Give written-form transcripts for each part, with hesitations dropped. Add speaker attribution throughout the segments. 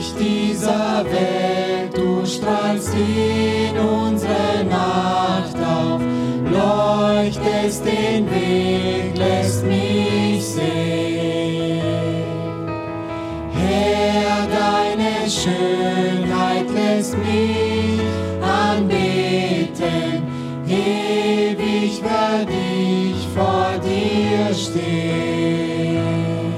Speaker 1: Licht dieser Welt, du strahlst in unsere Nacht auf, leuchtest den Weg, lässt mich sehen. Herr, deine Schönheit lässt mich anbeten, ewig werd ich vor dir stehen.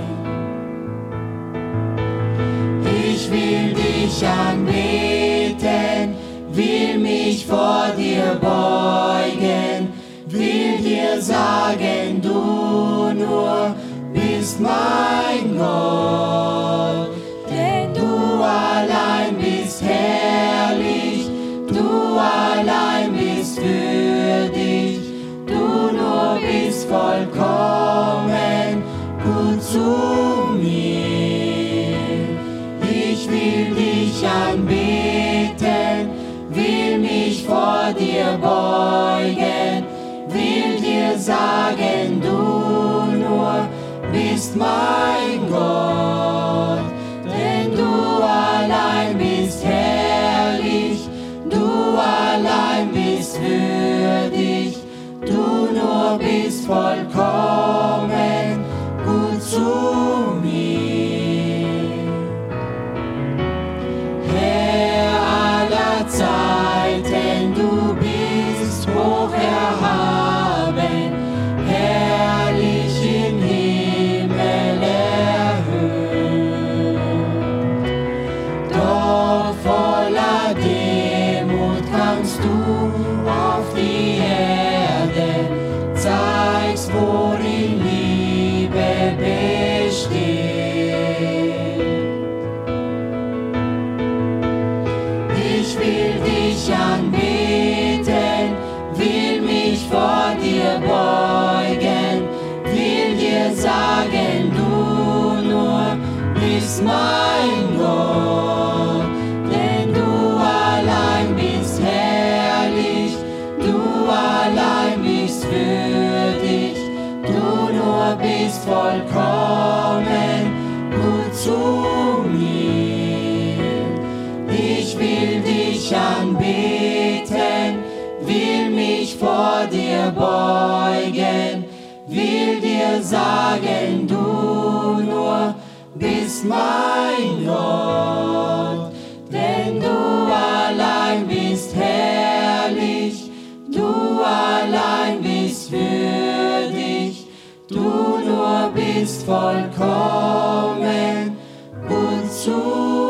Speaker 1: Ich will dich anbeten, will mich vor dir beugen, will dir sagen, du nur bist mein Gott. Denn du allein bist herrlich, du allein bist würdig, du nur bist vollkommen gut zu mir. Ich will dich anbeten, will mich vor dir beugen, will dir sagen, du nur bist mein Gott. Denn du allein bist herrlich, du allein bist würdig, du nur bist vollkommen gut zu mir. Herr aller Zeiten, du bist hoch erhaben, herrlich im Himmel erhöht. Doch voller Demut kamst du auf die Erde, zeigst, worin Liebe besteht. Ich will dich anbeten, will mich vor dir beugen, will dir sagen, du nur bist mein Gott. Denn du allein bist herrlich, du allein bist würdig, du nur bist vollkommen gut zu mir. Ich will dich anbeten, will mich vor dir beugen, will dir sagen, du nur bist mein Gott. Denn du allein bist herrlich, du allein bist würdig, du nur bist vollkommen gut zu